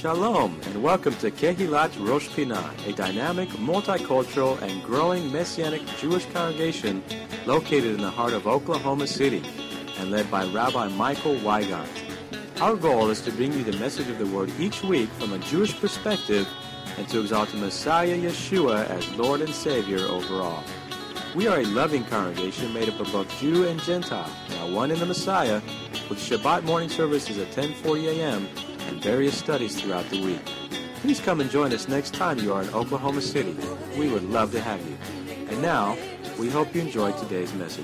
Shalom, and welcome to Kehilat Rosh Pinah, a dynamic, multicultural, and growing Messianic Jewish congregation located in the heart of Oklahoma City and led by Rabbi Michael Weigand. Our goal is to bring you the message of the Word each week from a Jewish perspective and to exalt the Messiah Yeshua as Lord and Savior over all. We are a loving congregation made up of both Jew and Gentile, now one in the Messiah, with Shabbat morning services at 10:40 a.m., and various studies throughout the week. Please come and join us next time you are in Oklahoma City. We would love to have you. And now, we hope you enjoyed today's message.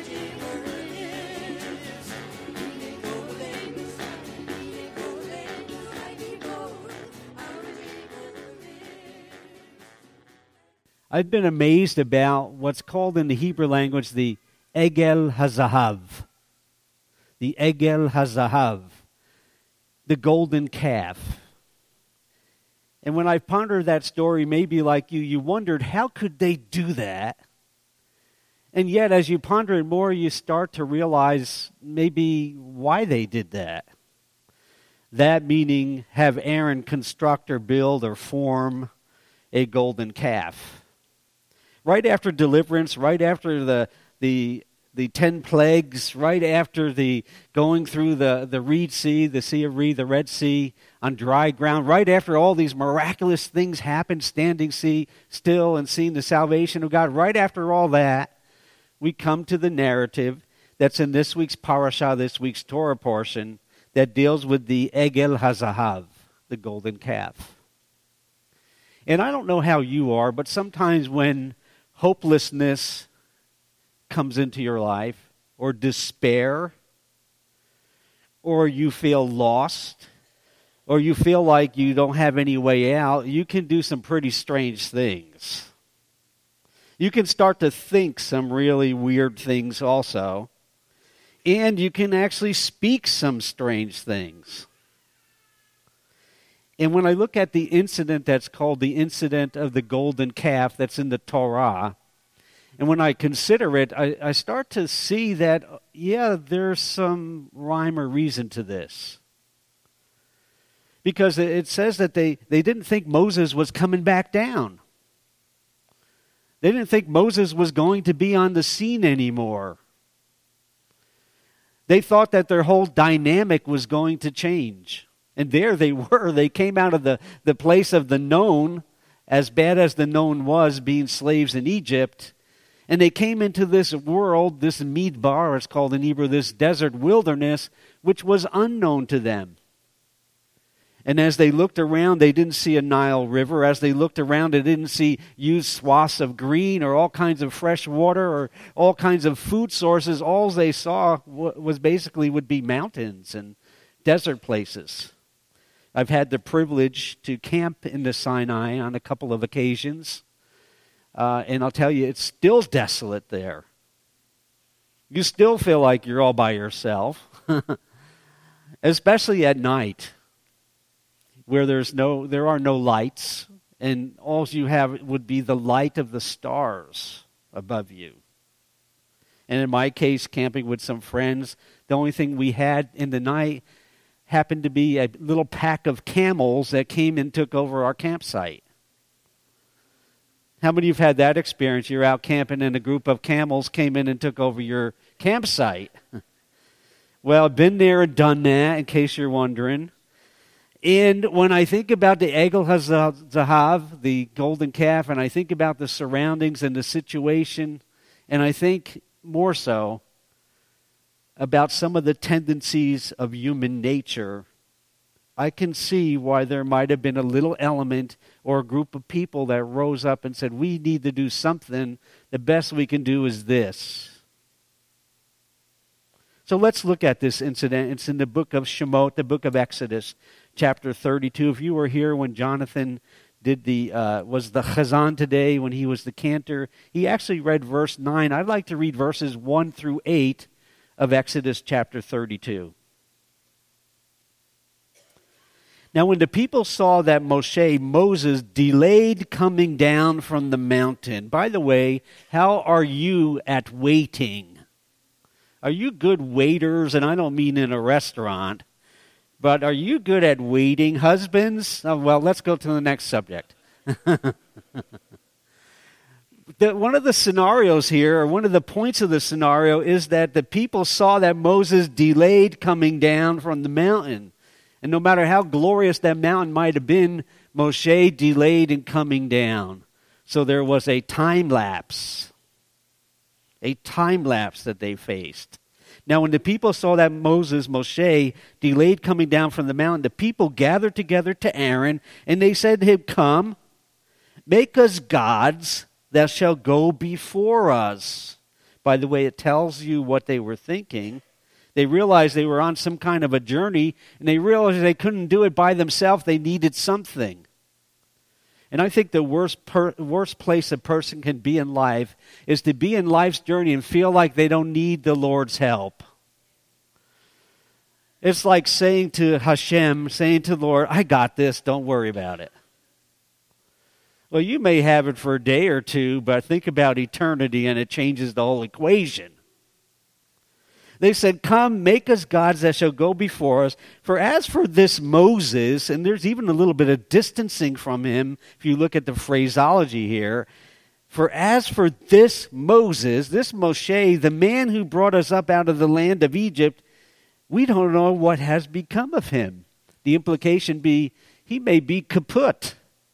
I've been amazed about what's called in the Hebrew language the Egel HaZahav. The Egel HaZahav. The golden calf. And when I pondered that story, maybe like you wondered, how could they do that? And yet, as you ponder it more, you start to realize maybe why they did that. That meaning, have Aaron construct or build or form a golden calf. Right after deliverance, right after the 10 plagues, right after the going through the Reed Sea, the Sea of Reed, the Red Sea, on dry ground, right after all these miraculous things happened, standing still and seeing the salvation of God, right after all that, we come to the narrative that's in this week's parasha, this week's Torah portion, that deals with the Egel HaZahav, the golden calf. And I don't know how you are, but sometimes when hopelessness comes into your life, or despair, or you feel lost, or you feel like you don't have any way out, you can do some pretty strange things. You can start to think some really weird things also, and you can actually speak some strange things. And when I look at the incident that's called the incident of the golden calf that's in the Torah, and when I consider it, I start to see that, there's some rhyme or reason to this. Because it says that they didn't think Moses was coming back down. They didn't think Moses was going to be on the scene anymore. They thought that their whole dynamic was going to change. And there they were. They came out of the place of the known, as bad as the known was, being slaves in Egypt. And they came into this world, this midbar, it's called in Hebrew, this desert wilderness, which was unknown to them. And as they looked around, they didn't see a Nile River. As they looked around, they didn't see huge swaths of green or all kinds of fresh water or all kinds of food sources. All they saw would be mountains and desert places. I've had the privilege to camp in the Sinai on a couple of occasions. And I'll tell you, it's still desolate there. You still feel like you're all by yourself, especially at night, where there are no lights, and all you have would be the light of the stars above you. And in my case, camping with some friends, the only thing we had in the night happened to be a little pack of camels that came and took over our campsite. How many of you have had that experience? You're out camping and a group of camels came in and took over your campsite. Well, I've been there and done that, in case you're wondering. And when I think about the Egel HaZahav, the golden calf, and I think about the surroundings and the situation, and I think more so about some of the tendencies of human nature, I can see why there might have been a little element or a group of people that rose up and said, we need to do something. The best we can do is this. So let's look at this incident. It's in the book of Shemot, the book of Exodus, chapter 32. If you were here when Jonathan was the chazan today, when he was the cantor, he actually read verse 9. I'd like to read verses 1 through 8 of Exodus chapter 32. Now, when the people saw that Moses, delayed coming down from the mountain. By the way, how are you at waiting? Are you good waiters? And I don't mean in a restaurant. But are you good at waiting, husbands? Oh, well, let's go to the next subject. One of the scenarios here, or one of the points of the scenario, is that the people saw that Moses delayed coming down from the mountain. And no matter how glorious that mountain might have been, Moshe delayed in coming down. So there was a time lapse. A time lapse that they faced. Now when the people saw that Moshe, delayed coming down from the mountain, the people gathered together to Aaron, and they said to him, "Come, make us gods that shall go before us." By the way, it tells you what they were thinking. They realized they were on some kind of a journey, and they realized they couldn't do it by themselves. They needed something. And I think the worst place a person can be in life is to be in life's journey and feel like they don't need the Lord's help. It's like saying to Hashem, saying to the Lord, "I got this, don't worry about it." Well, you may have it for a day or two, but think about eternity and it changes the whole equation. They said, "Come, make us gods that shall go before us. For as for this Moses," and there's even a little bit of distancing from him, if you look at the phraseology here. "For as for this Moses, this Moshe, the man who brought us up out of the land of Egypt, we don't know what has become of him." The implication be, he may be kaput.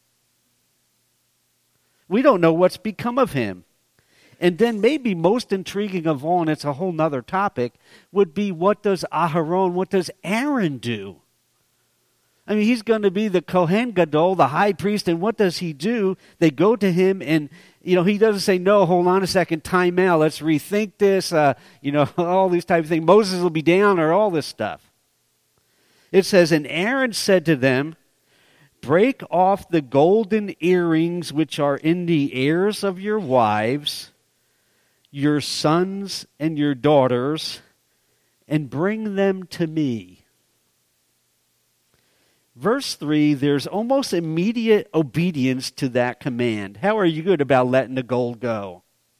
We don't know what's become of him. And then maybe most intriguing of all, and it's a whole nother topic, would be what does Aharon, what does Aaron do? I mean, he's going to be the Kohen Gadol, the high priest, and what does he do? They go to him and, he doesn't say, "No, hold on a second, time out, let's rethink this," all these type of things. Moses will be down or all this stuff. It says, "And Aaron said to them, break off the golden earrings which are in the ears of your wives, your sons and your daughters, and bring them to me." Verse 3, there's almost immediate obedience to that command. How are you good about letting the gold go?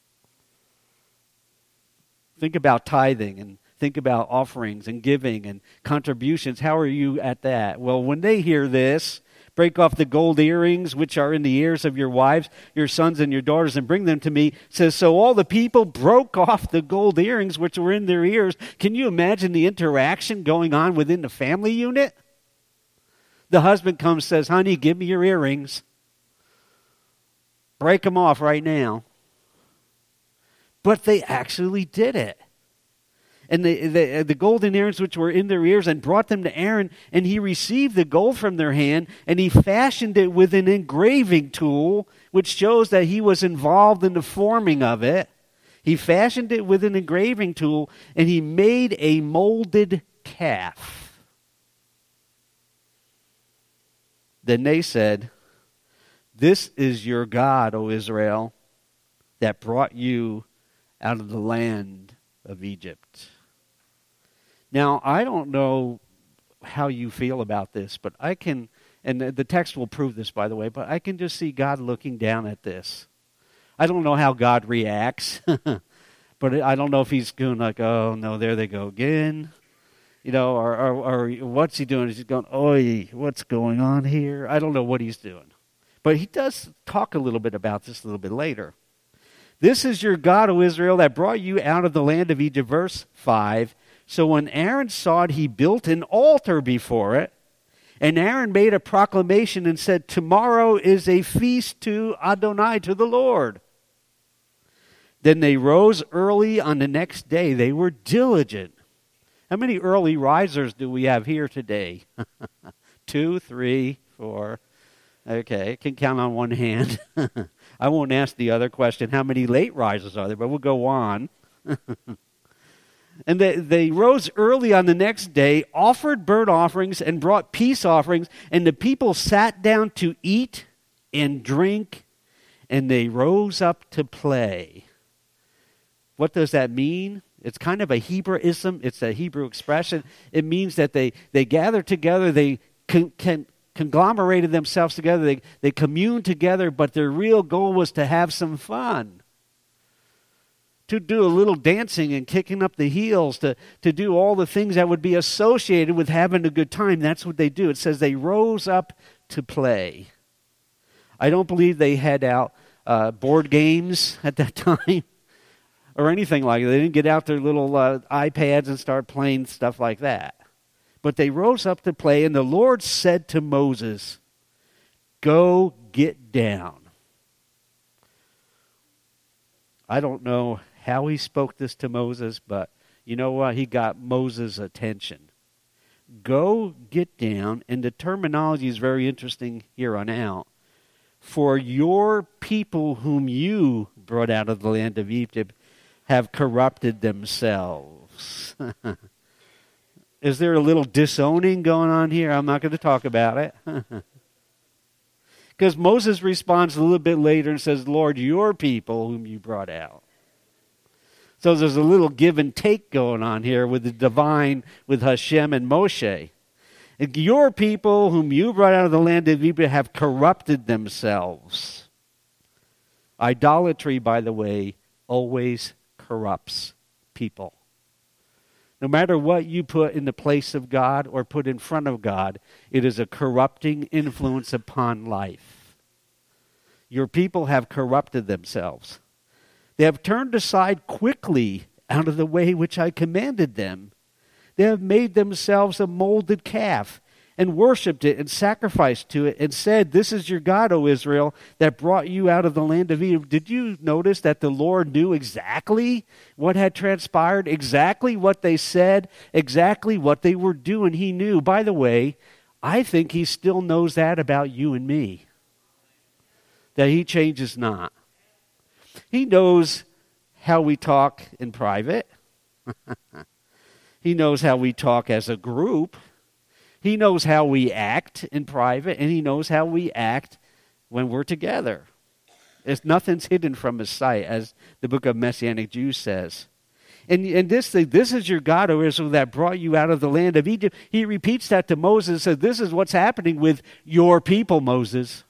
Think about tithing and think about offerings and giving and contributions. How are you at that? Well, when they hear this, break off the gold earrings which are in the ears of your wives, your sons and your daughters, and bring them to me. It says, so all the people broke off the gold earrings which were in their ears. Can you imagine the interaction going on within the family unit? The husband comes, says, "Honey, give me your earrings. Break them off right now." But they actually did it. And the golden earrings which were in their ears, and brought them to Aaron, and he received the gold from their hand, and he fashioned it with an engraving tool, which shows that he was involved in the forming of it. He fashioned it with an engraving tool, and he made a molded calf. Then they said, "This is your God, O Israel, that brought you out of the land of Egypt." Now, I don't know how you feel about this, but I can, and the text will prove this, by the way, but I can just see God looking down at this. I don't know how God reacts, but I don't know if he's going like, "Oh, no, there they go again." Or what's he doing? Is he going, "Oi, what's going on here?" I don't know what he's doing. But he does talk a little bit about this a little bit later. "This is your God, O Israel, that brought you out of the land of Egypt." Verse 5. "So when Aaron saw it, he built an altar before it. And Aaron made a proclamation and said, 'Tomorrow is a feast to Adonai,' to the Lord. Then they rose early on the next day." They were diligent. How many early risers do we have here today? 2, 3, 4. Okay, I can count on one hand. I won't ask the other question, how many late risers are there, but we'll go on. "And they rose early on the next day, offered burnt offerings, and brought peace offerings, and the people sat down to eat and drink, and they rose up to play." What does that mean? It's kind of a Hebraism. It's a Hebrew expression. It means that they gathered together, they conglomerated themselves together, they communed together, but their real goal was to have some fun. to do a little dancing and kicking up the heels, to do all the things that would be associated with having a good time. That's what they do. It says they rose up to play. I don't believe they had out board games at that time or anything like that. They didn't get out their little iPads and start playing stuff like that. But they rose up to play, and the Lord said to Moses, "Go get down." I don't know how he spoke this to Moses, but you know what? He got Moses' attention. Go get down, and the terminology is very interesting here on out. For your people whom you brought out of the land of Egypt have corrupted themselves. Is there a little disowning going on here? I'm not going to talk about it. Because Moses responds a little bit later and says, Lord, your people whom you brought out. So there's a little give and take going on here with the divine, with Hashem and Moshe. Your people whom you brought out of the land of Egypt have corrupted themselves. Idolatry, by the way, always corrupts people. No matter what you put in the place of God or put in front of God, it is a corrupting influence upon life. Your people have corrupted themselves. They have turned aside quickly out of the way which I commanded them. They have made themselves a molded calf and worshipped it and sacrificed to it and said, this is your God, O Israel, that brought you out of the land of Egypt. Did you notice that the Lord knew exactly what had transpired, exactly what they said, exactly what they were doing? He knew. By the way, I think he still knows that about you and me, that he changes not. He knows how we talk in private. He knows how we talk as a group. He knows how we act in private, and he knows how we act when we're together. Nothing's hidden from his sight, as the book of Messianic Jews says. And this is your God, O Israel, that brought you out of the land of Egypt. He repeats that to Moses and says, this is what's happening with your people, Moses.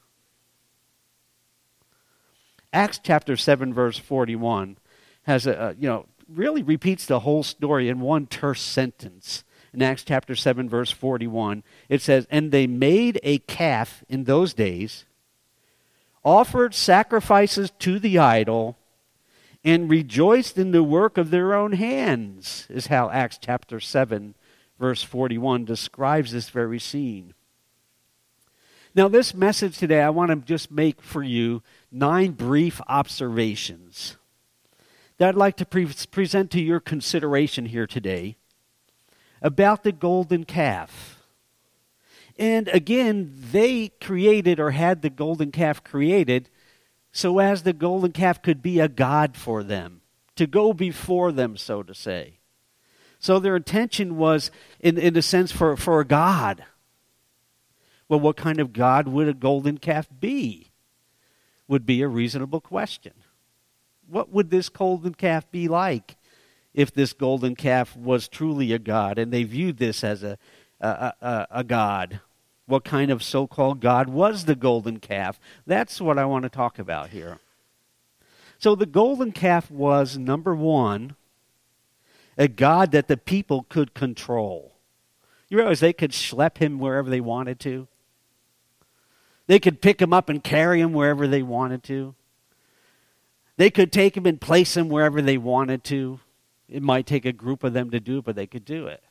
Acts chapter 7, verse 41 has really repeats the whole story in one terse sentence. In Acts chapter 7, verse 41, it says, and they made a calf in those days, offered sacrifices to the idol, and rejoiced in the work of their own hands, is how Acts chapter 7, verse 41 describes this very scene. Now, this message today, I want to just make for you 9 brief observations that I'd like to present to your consideration here today about the golden calf. And again, they created or had the golden calf created so as the golden calf could be a god for them, to go before them, so to say. So their intention was, in a sense, for a god. Well, what kind of god would a golden calf be? Would be a reasonable question. What would this golden calf be like if this golden calf was truly a god and they viewed this as a god? What kind of so-called god was the golden calf? That's what I want to talk about here. So the golden calf was, number one, a god that the people could control. You realize they could schlep him wherever they wanted to? They could pick him up and carry him wherever they wanted to. They could take him and place him wherever they wanted to. It might take a group of them to do it, but they could do it.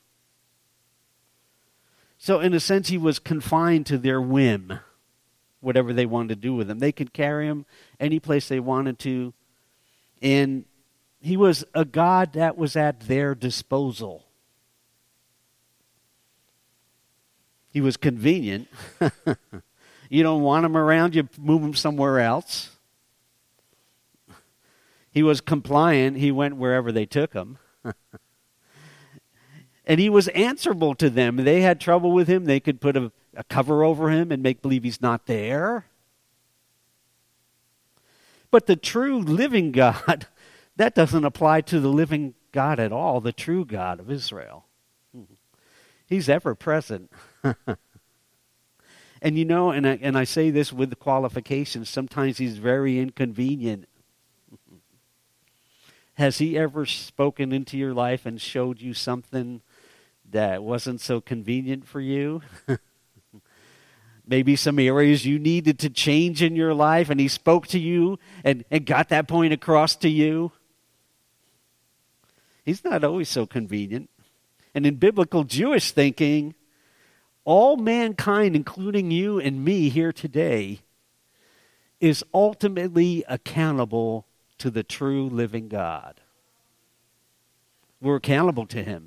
So in a sense, he was confined to their whim, whatever they wanted to do with him. They could carry him any place they wanted to. And he was a god that was at their disposal. He was convenient. You don't want him around, you move him somewhere else. He was compliant. He went wherever they took him. And he was answerable to them. They had trouble with him. They could put a cover over him and make believe he's not there. But the true living God, that doesn't apply to the living God at all, the true God of Israel. He's ever present. And you know, and I say this with the qualifications, sometimes he's very inconvenient. Has he ever spoken into your life and showed you something that wasn't so convenient for you? Maybe some areas you needed to change in your life, and he spoke to you and got that point across to you. He's not always so convenient. And in biblical Jewish thinking, all mankind, including you and me here today, is ultimately accountable to the true living God. We're accountable to him.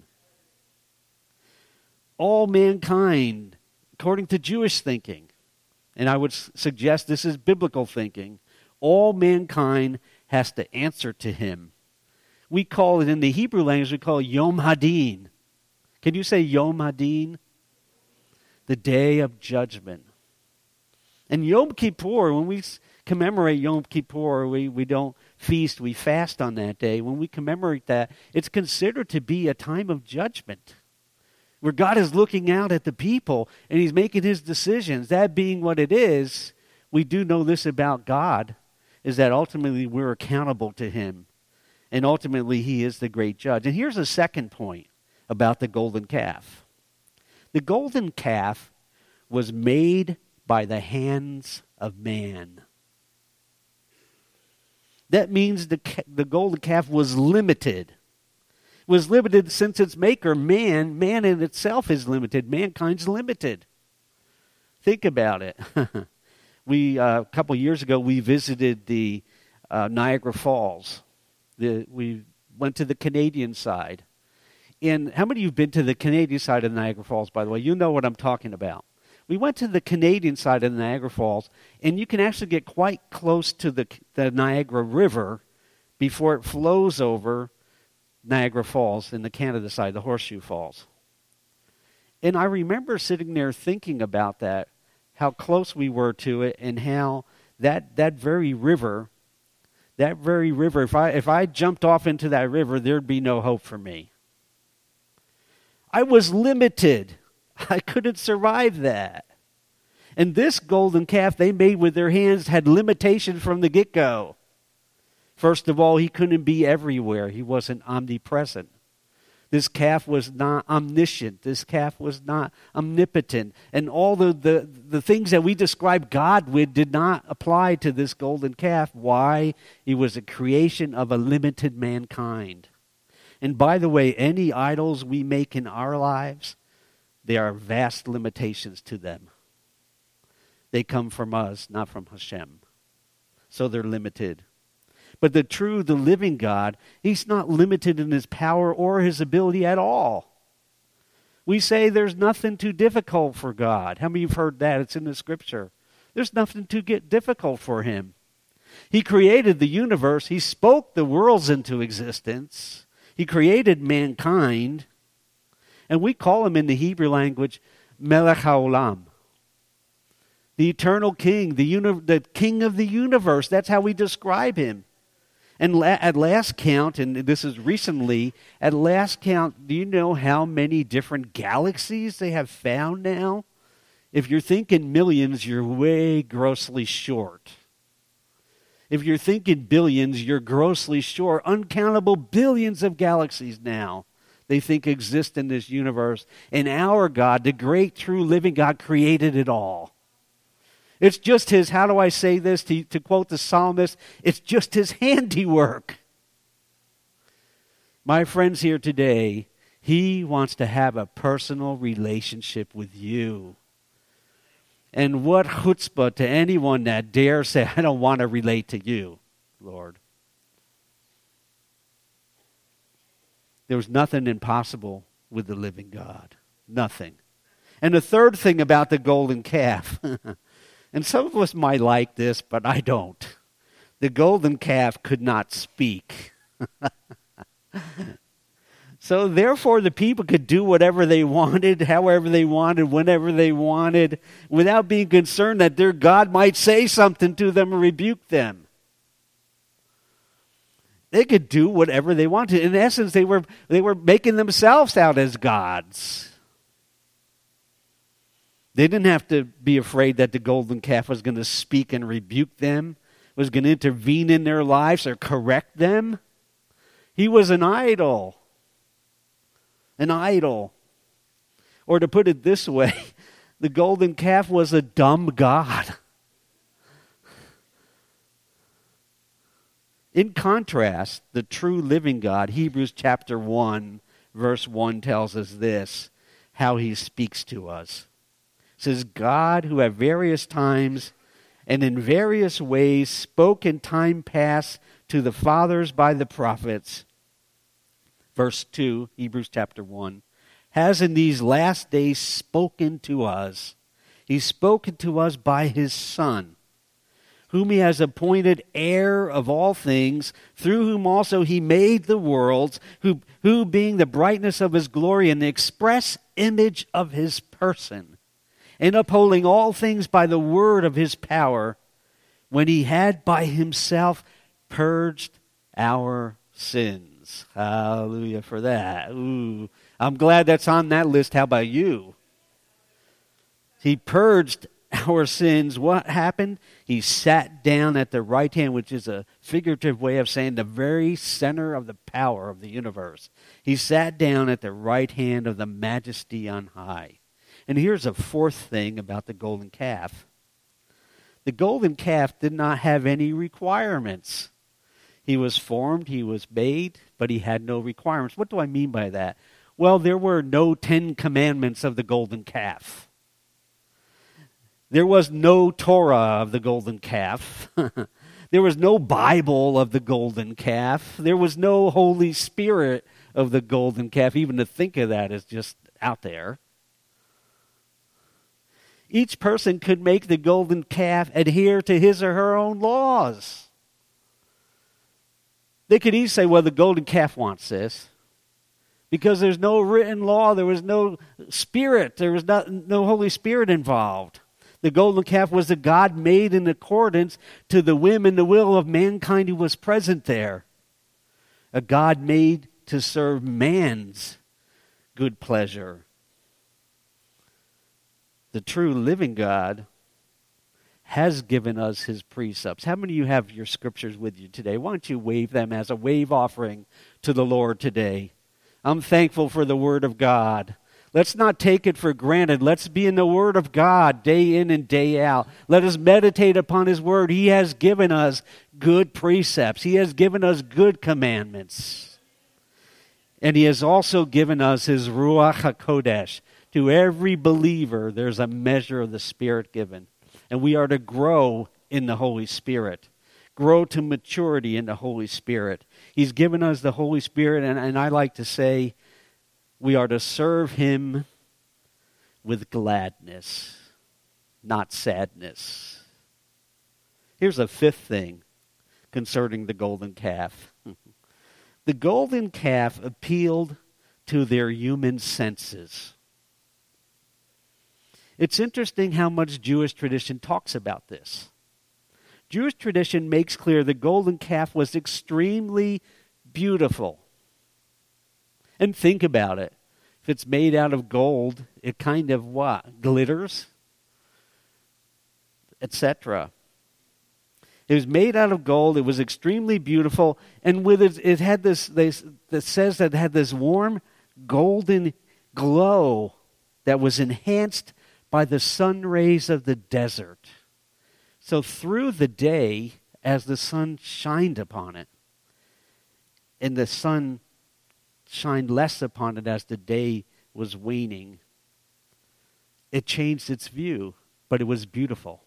All mankind, according to Jewish thinking, and I would suggest this is biblical thinking, all mankind has to answer to him. We call it, in the Hebrew language, we call it Yom Hadin. Can you say Yom Hadin? The day of judgment. And Yom Kippur, when we commemorate Yom Kippur, we don't feast, we fast on that day. When we commemorate that, it's considered to be a time of judgment, where God is looking out at the people and he's making his decisions. That being what it is, we do know this about God, is that ultimately we're accountable to him. And ultimately he is the great judge. And here's a second point about the golden calf. The golden calf was made by the hands of man. That means the golden calf was limited. It was limited since its maker, man. Man in itself is limited. Mankind's limited. Think about it. A couple years ago, we visited the Niagara Falls. We went to the Canadian side. And how many of you have been to the Canadian side of the Niagara Falls, by the way? You know what I'm talking about. We went to the Canadian side of the Niagara Falls, and you can actually get quite close to the Niagara River before it flows over Niagara Falls in the Canada side, the Horseshoe Falls. And I remember sitting there thinking about that, how close we were to it, and how that very river, if I jumped off into that river, there'd be no hope for me. I was limited. I couldn't survive that. And this golden calf they made with their hands had limitations from the get-go. First of all, he couldn't be everywhere. He wasn't omnipresent. This calf was not omniscient. This calf was not omnipotent. And all the things that we describe God with did not apply to this golden calf. Why? He was a creation of a limited mankind. And by the way, any idols we make in our lives, there are vast limitations to them. They come from us, not from Hashem. So they're limited. But the living God, he's not limited in his power or his ability at all. We say there's nothing too difficult for God. How many of you have heard that? It's in the scripture. There's nothing too difficult for him. He created the universe. He spoke the worlds into existence. He created mankind. And we call him in the Hebrew language, Melech HaOlam. The eternal king, the king of the universe. That's how we describe him. And at last count, and this is recently, at last count, do you know how many different galaxies they have found now? If you're thinking millions, you're way grossly short. If you're thinking billions, you're grossly short. Uncountable billions of galaxies now they think exist in this universe. And our God, the great true living God, created it all. It's just his, how do I say this, to quote the psalmist, it's just his handiwork. My friends here today, he wants to have a personal relationship with you. And what chutzpah to anyone that dares say, I don't want to relate to you, Lord. There was nothing impossible with the living God. Nothing. And the third thing about the golden calf, and some of us might like this, but I don't. The golden calf could not speak. So therefore the people could do whatever they wanted, however they wanted, whenever they wanted, without being concerned that their God might say something to them or rebuke them. They could do whatever they wanted. In essence, they were making themselves out as gods. They didn't have to be afraid that the golden calf was going to speak and rebuke them, was going to intervene in their lives or correct them. He was an idol. An idol. Or to put it this way, the golden calf was a dumb god. In contrast, the true living God, Hebrews chapter 1, verse 1 tells us this, how he speaks to us. It says, God, who at various times and in various ways spoke in time past to the fathers by the prophets, verse 2, Hebrews chapter 1, has in these last days spoken to us. He's spoken to us by his Son, whom he has appointed heir of all things, through whom also he made the worlds, who being the brightness of his glory and the express image of his person, and upholding all things by the word of his power, when he had by himself purged our sins. Hallelujah for that. Ooh, I'm glad that's on that list. How about you? He purged our sins. What happened? He sat down at the right hand, which is a figurative way of saying the very center of the power of the universe. He sat down at the right hand of the majesty on high. And here's a fourth thing about the golden calf. The golden calf did not have any requirements. He was formed, he was made, but he had no requirements. What do I mean by that? Well, there were no 10 commandments of the golden calf. There was no Torah of the golden calf. There was no Bible of the golden calf. There was no Holy Spirit of the golden calf. Even to think of that is just out there. Each person could make the golden calf adhere to his or her own laws. They could easily say, well, the golden calf wants this. Because there's no written law, there was no spirit, there was no Holy Spirit involved. The golden calf was a God made in accordance to the whim and the will of mankind who was present there. A God made to serve man's good pleasure. The true living God has given us his precepts. How many of you have your scriptures with you today? Why don't you wave them as a wave offering to the Lord today? I'm thankful for the Word of God. Let's not take it for granted. Let's be in the Word of God day in and day out. Let us meditate upon his Word. He has given us good precepts. He has given us good commandments. And he has also given us his Ruach HaKodesh. To every believer, there's a measure of the Spirit given. And we are to grow in the Holy Spirit. Grow to maturity in the Holy Spirit. He's given us the Holy Spirit, and I like to say we are to serve him with gladness, not sadness. Here's a fifth thing concerning the golden calf. The golden calf appealed to their human senses. It's interesting how much Jewish tradition talks about this. Jewish tradition makes clear the golden calf was extremely beautiful. And think about it. If it's made out of gold, it kind of what? Glitters? Etc. It was made out of gold. It was extremely beautiful. And with it had this, that says that it had this warm golden glow that was enhanced by the sun rays of the desert. So through the day, as the sun shined upon it, and the sun shined less upon it as the day was waning, it changed its view, but it was beautiful.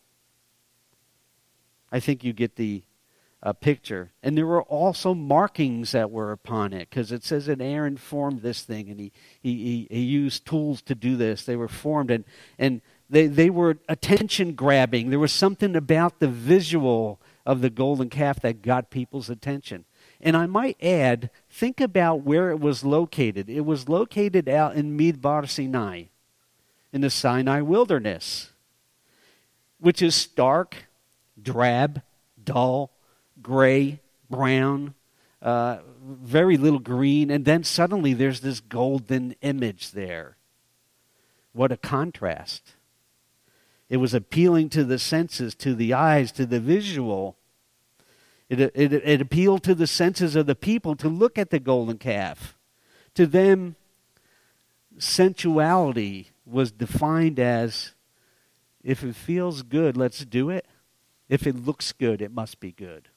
I think you get the picture. And there were also markings that were upon it, because it says that Aaron formed this thing, and he used tools to do this. They were formed, and they were attention-grabbing. There was something about the visual of the golden calf that got people's attention. And I might add, think about where it was located. It was located out in Midbar Sinai, in the Sinai wilderness, which is stark, drab, dull, gray, brown, very little green, and then suddenly there's this golden image there. What a contrast. It was appealing to the senses, to the eyes, to the visual. It appealed to the senses of the people to look at the golden calf. To them, sensuality was defined as, if it feels good, let's do it. If it looks good, it must be good.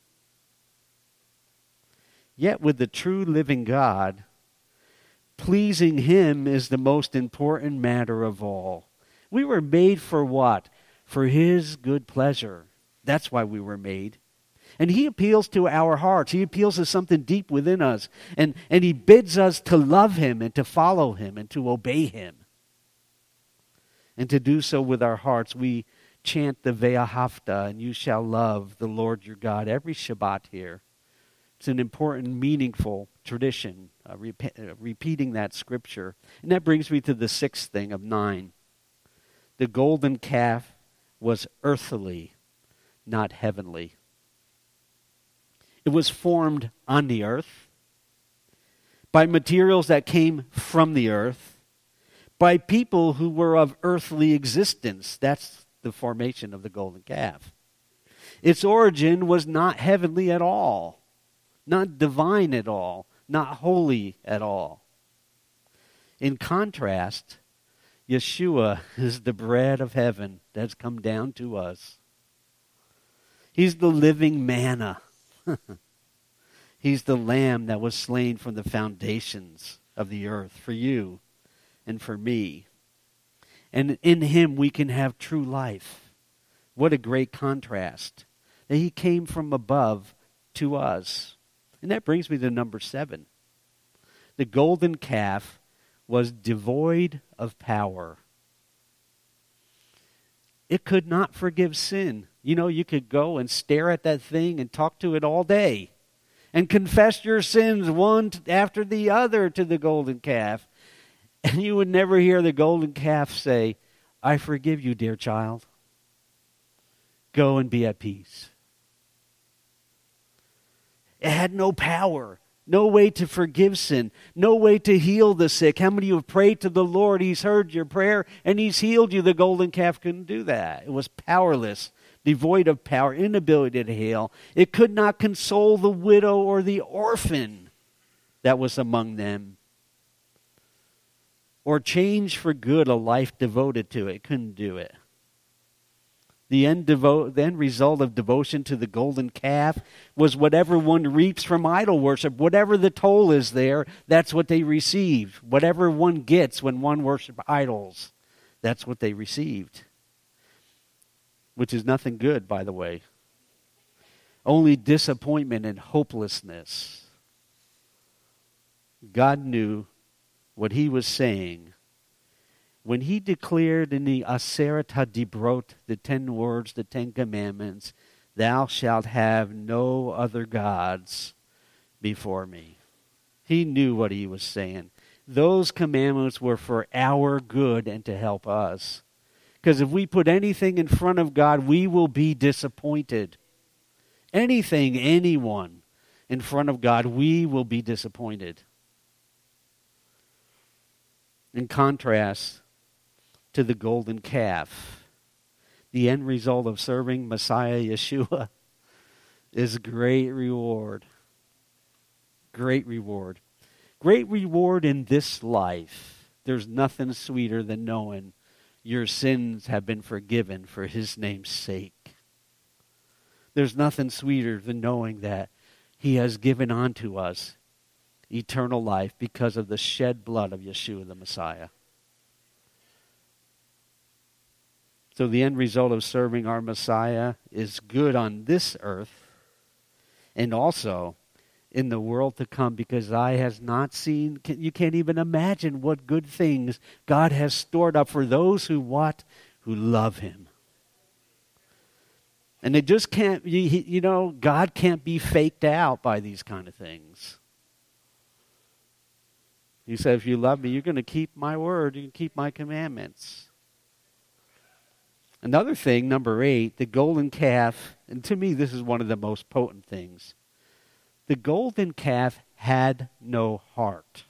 Yet with the true living God, pleasing Him is the most important matter of all. We were made for what? For His good pleasure. That's why we were made. And He appeals to our hearts. He appeals to something deep within us. And He bids us to love Him and to follow Him and to obey Him. And to do so with our hearts, we chant the Ve'ahavta, and you shall love the Lord your God every Shabbat here. It's an important, meaningful tradition, repeating that scripture. And that brings me to the sixth thing of 9. The golden calf was earthly, not heavenly. It was formed on the earth, by materials that came from the earth, by people who were of earthly existence. That's the formation of the golden calf. Its origin was not heavenly at all, not divine at all, not holy at all. In contrast, Yeshua is the bread of heaven that's come down to us. He's the living manna. He's the lamb that was slain from the foundations of the earth for you and for me. And in Him we can have true life. What a great contrast. That He came from above to us. And that brings me to number 7. The golden calf was devoid of power. It could not forgive sin. You know, you could go and stare at that thing and talk to it all day and confess your sins one after the other to the golden calf. And you would never hear the golden calf say, I forgive you, dear child. Go and be at peace. It had no power, no way to forgive sin, no way to heal the sick. How many of you have prayed to the Lord? He's heard your prayer and He's healed you. The golden calf couldn't do that. It was powerless, devoid of power, inability to heal. It could not console the widow or the orphan that was among them, or change for good a life devoted to it. It couldn't do it. The end result of devotion to the golden calf was whatever one reaps from idol worship. Whatever the toll is there, that's what they received. Whatever one gets when one worships idols, that's what they received. Which is nothing good, by the way. Only disappointment and hopelessness. God knew what He was saying when He declared in the Aseret HaDibrot, the 10 words, the 10 commandments, thou shalt have no other gods before me. He knew what He was saying. Those commandments were for our good and to help us. Because if we put anything in front of God, we will be disappointed. Anything, anyone in front of God, we will be disappointed. In contrast to the golden calf, the end result of serving Messiah Yeshua is great reward. Great reward. Great reward in this life. There's nothing sweeter than knowing your sins have been forgiven for His name's sake. There's nothing sweeter than knowing that He has given unto us eternal life because of the shed blood of Yeshua the Messiah. So the end result of serving our Messiah is good on this earth and also in the world to come, because eye has not seen, you can't even imagine what good things God has stored up for those who what? Who love Him. And they just can't, God can't be faked out by these kind of things. He said, if you love me, you're going to keep my word, you can keep my commandments. Another thing, number 8, the golden calf, and to me this is one of the most potent things. The golden calf had no heart.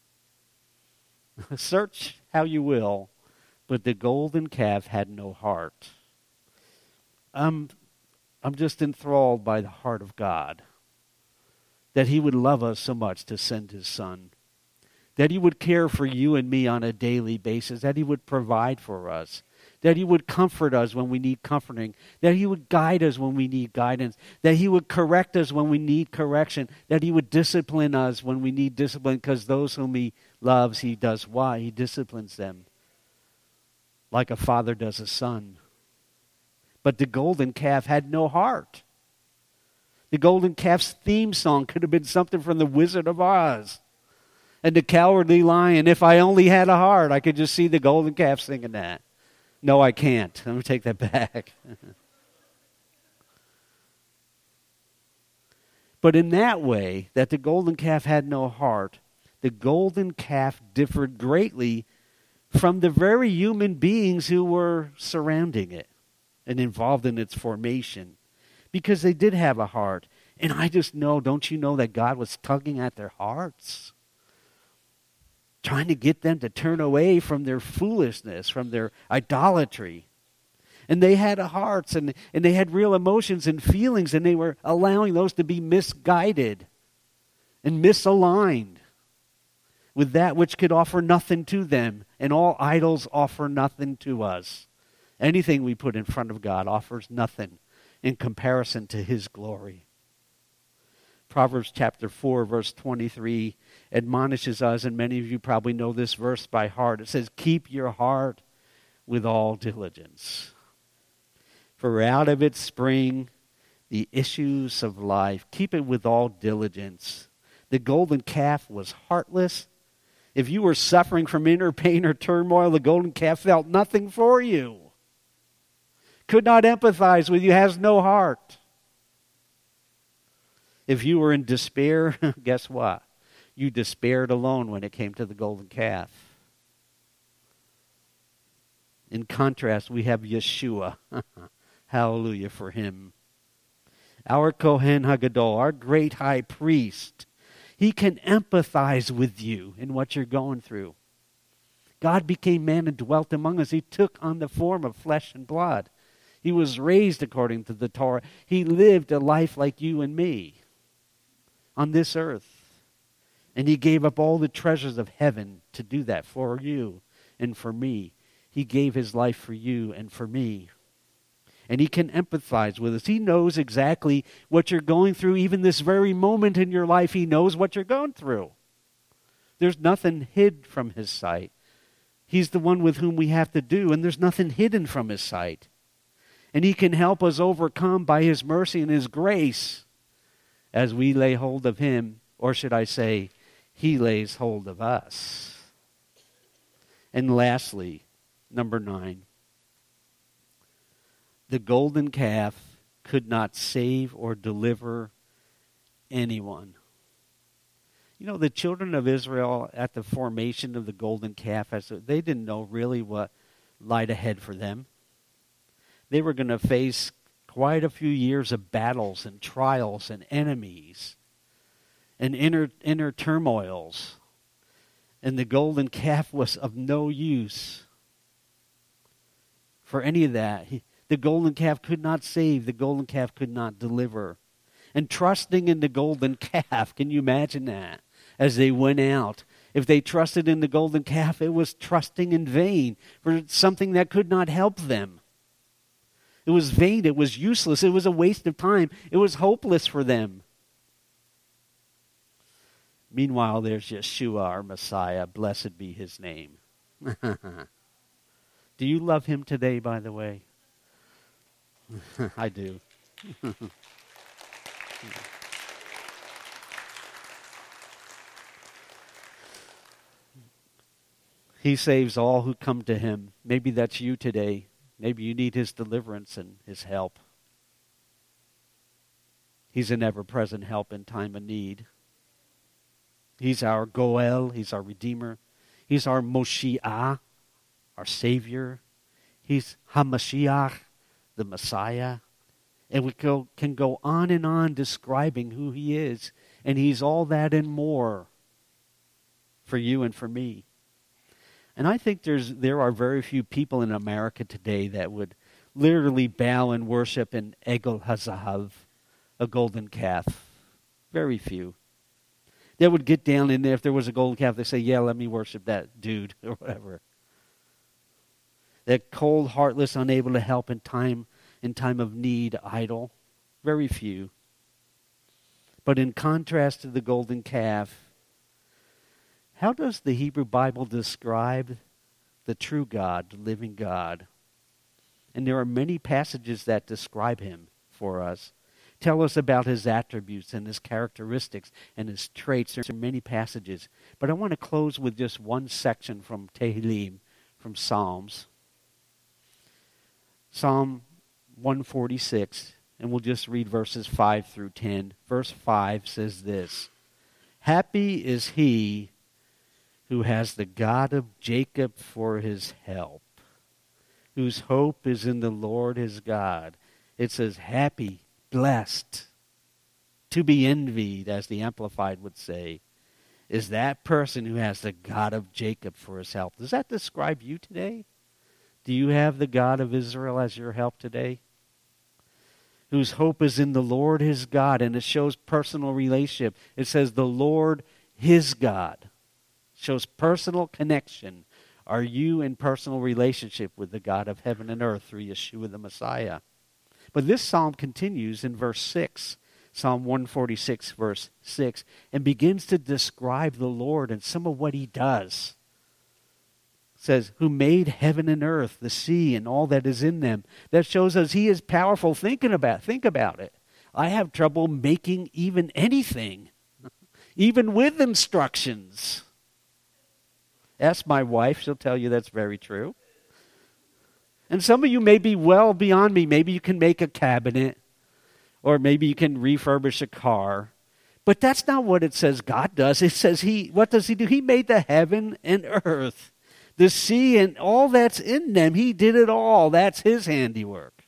Search how you will, but the golden calf had no heart. I'm just enthralled by the heart of God, that he would love us so much to send his son, that he would care for you and me on a daily basis, that he would provide for us, that he would comfort us when we need comforting, that he would guide us when we need guidance, that he would correct us when we need correction, that he would discipline us when we need discipline, because those whom he loves, he does what? He disciplines them like a father does a son. But the golden calf had no heart. The golden calf's theme song could have been something from The Wizard of Oz. And the Cowardly Lion, if I only had a heart. I could just see the golden calf singing that. No, I can't. Let me take that back. But in that way, that the golden calf had no heart, the golden calf differed greatly from the very human beings who were surrounding it and involved in its formation, because they did have a heart. And I just know, don't you know, that God was tugging at their hearts, trying to get them to turn away from their foolishness, from their idolatry. And they had hearts, and they had real emotions and feelings, and they were allowing those to be misguided and misaligned with that which could offer nothing to them. And all idols offer nothing to us. Anything we put in front of God offers nothing in comparison to his glory. Proverbs chapter 4, verse 23 admonishes us, and many of you probably know this verse by heart. It says, keep your heart with all diligence, for out of it spring the issues of life. Keep it with all diligence. The golden calf was heartless. If you were suffering from inner pain or turmoil, the golden calf felt nothing for you. Could not empathize with you, has no heart. If you were in despair, guess what? You despaired alone when it came to the golden calf. In contrast, we have Yeshua. Hallelujah for him. Our Kohen Hagadol, our great high priest, he can empathize with you in what you're going through. God became man and dwelt among us. He took on the form of flesh and blood. He was raised according to the Torah. He lived a life like you and me on this earth. And he gave up all the treasures of heaven to do that for you and for me. He gave his life for you and for me. And he can empathize with us. He knows exactly what you're going through. Even this very moment in your life, he knows what you're going through. There's nothing hid from his sight. He's the one with whom we have to do, and there's nothing hidden from his sight. And he can help us overcome by his mercy and his grace as we lay hold of him, or should I say, he lays hold of us. And lastly, number 9, the golden calf could not save or deliver anyone. You know, the children of Israel at the formation of the golden calf, they didn't know really what lied ahead for them. They were going to face quite a few years of battles and trials and enemies and inner turmoils. And the golden calf was of no use for any of that. The golden calf could not save. The golden calf could not deliver. And trusting in the golden calf, can you imagine that? As they went out, if they trusted in the golden calf, it was trusting in vain for something that could not help them. It was vain. It was useless. It was a waste of time. It was hopeless for them. Meanwhile, there's Yeshua, our Messiah. Blessed be his name. Do you love him today, by the way? I do. He saves all who come to him. Maybe that's you today. Maybe you need his deliverance and his help. He's an ever-present help in time of need. He's our Goel. He's our Redeemer. He's our Moshiach, our Savior. He's HaMashiach, the Messiah. And we can go on and on describing who he is. And he's all that and more for you and for me. And I think there are very few people in America today that would literally bow and worship an egel hazahav, a golden calf. Very few. They would get down in there. If there was a golden calf, they say, yeah, let me worship that dude or whatever. That cold, heartless, unable to help in time of need, idol. Very few. But in contrast to the golden calf, how does the Hebrew Bible describe the true God, the living God? And there are many passages that describe him for us. Tell us about his attributes and his characteristics and his traits. There are many passages. But I want to close with just one section from Tehillim, from Psalms. Psalm 146, and we'll just read verses 5 through 10. Verse 5 says this: Happy is he who has the God of Jacob for his help, whose hope is in the Lord his God. It says happy, blessed, to be envied, as the Amplified would say, is that person who has the God of Jacob for his help. Does that describe you today? Do you have the God of Israel as your help today? Whose hope is in the Lord his God, and it shows personal relationship. It says the Lord his God. It shows personal connection. Are you in personal relationship with the God of heaven and earth through Yeshua the Messiah? But this psalm continues in verse 6, Psalm 146, verse 6, and begins to describe the Lord and some of what he does. It says, who made heaven and earth, the sea, and all that is in them. That shows us he is powerful. Think about it. I have trouble making even anything, even with instructions. Ask my wife, she'll tell you that's very true. And some of you may be well beyond me. Maybe you can make a cabinet, or maybe you can refurbish a car. But that's not what it says God does. It says what does he do? He made the heaven and earth, the sea and all that's in them. He did it all. That's his handiwork.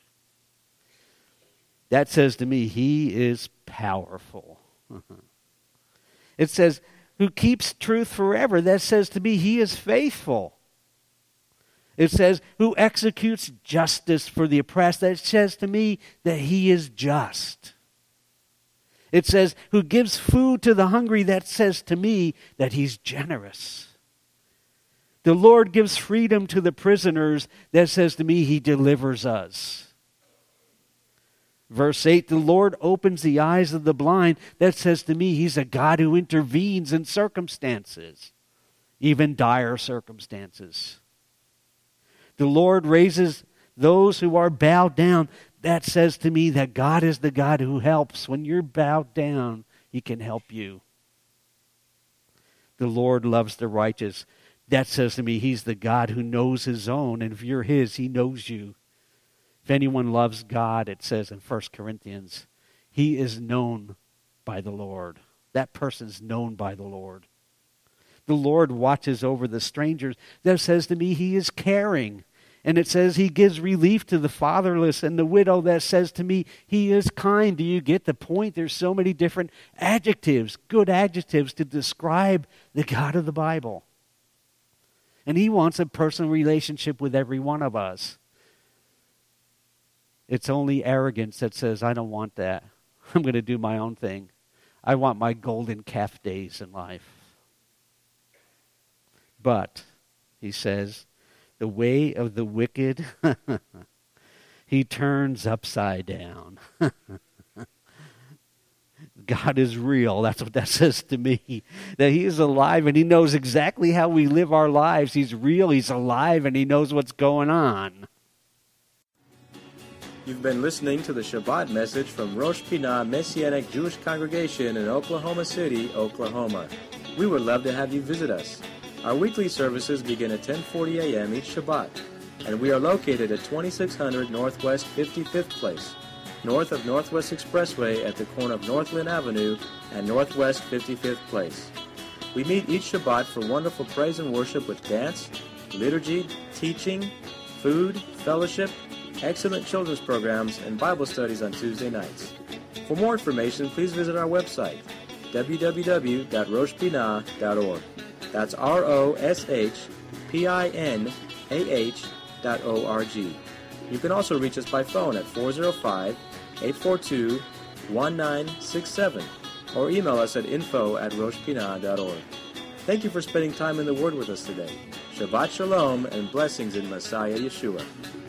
That says to me, he is powerful. It says, who keeps truth forever. That says to me, he is faithful. It says, who executes justice for the oppressed. That says to me that he is just. It says, who gives food to the hungry. That says to me that he's generous. The Lord gives freedom to the prisoners. That says to me he delivers us. Verse 8, the Lord opens the eyes of the blind. That says to me he's a God who intervenes in circumstances, even dire circumstances. The Lord raises those who are bowed down. That says to me that God is the God who helps. When you're bowed down, he can help you. The Lord loves the righteous. That says to me he's the God who knows his own. And if you're his, he knows you. If anyone loves God, it says in 1 Corinthians, he is known by the Lord. That person's known by the Lord. The Lord watches over the strangers. That says to me he is caring. And it says he gives relief to the fatherless and the widow. That says to me he is kind. Do you get the point? There's so many different adjectives, good adjectives to describe the God of the Bible. And he wants a personal relationship with every one of us. It's only arrogance that says, I don't want that. I'm going to do my own thing. I want my golden calf days in life. But, he says, the way of the wicked, he turns upside down. God is real. That's what that says to me. That he is alive and he knows exactly how we live our lives. He's real, he's alive, and he knows what's going on. You've been listening to the Shabbat message from Rosh Pinah Messianic Jewish Congregation in Oklahoma City, Oklahoma. We would love to have you visit us. Our weekly services begin at 10:40 a.m. each Shabbat, and we are located at 2600 Northwest 55th Place, north of Northwest Expressway at the corner of Northland Avenue and Northwest 55th Place. We meet each Shabbat for wonderful praise and worship with dance, liturgy, teaching, food, fellowship, excellent children's programs, and Bible studies on Tuesday nights. For more information, please visit our website, www.roshpinah.org. That's ROSHPINAH.org. You can also reach us by phone at 405-842-1967 or email us at info@roshpinah.org. Thank you for spending time in the Word with us today. Shabbat Shalom and blessings in Messiah Yeshua.